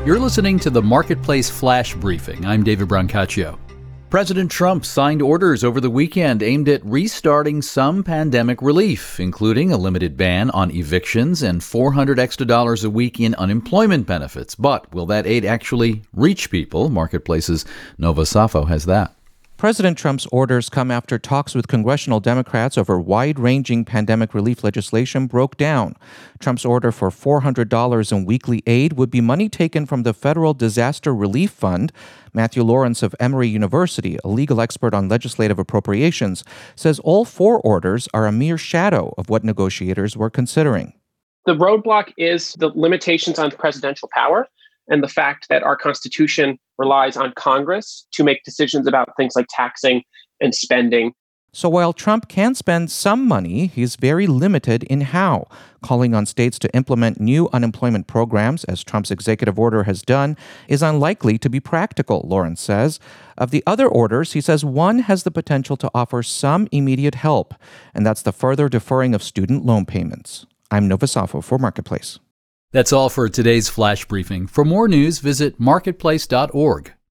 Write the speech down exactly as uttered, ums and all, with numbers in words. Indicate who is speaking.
Speaker 1: You're listening to the Marketplace Flash Briefing. I'm David Brancaccio. President Trump signed orders over the weekend aimed at restarting some pandemic relief, including a limited ban on evictions and four hundred extra dollars a week in unemployment benefits. But will that aid actually reach people? Marketplace's Nova Safo has that.
Speaker 2: President Trump's orders come after talks with congressional Democrats over wide-ranging pandemic relief legislation broke down. Trump's order for four hundred dollars in weekly aid would be money taken from the Federal Disaster Relief Fund. Matthew Lawrence of Emory University, a legal expert on legislative appropriations, says all four orders are a mere shadow of what negotiators were considering.
Speaker 3: The roadblock is the limitations on presidential power and the fact that our Constitution relies on Congress to make decisions about things like taxing and spending.
Speaker 2: So while Trump can spend some money, he's very limited in how. Calling on states to implement new unemployment programs, as Trump's executive order has done, is unlikely to be practical, Lawrence says. Of the other orders, he says one has the potential to offer some immediate help, and that's the further deferring of student loan payments. I'm Nova Safo for Marketplace.
Speaker 1: That's all for today's Flash Briefing. For more news, visit marketplace dot org.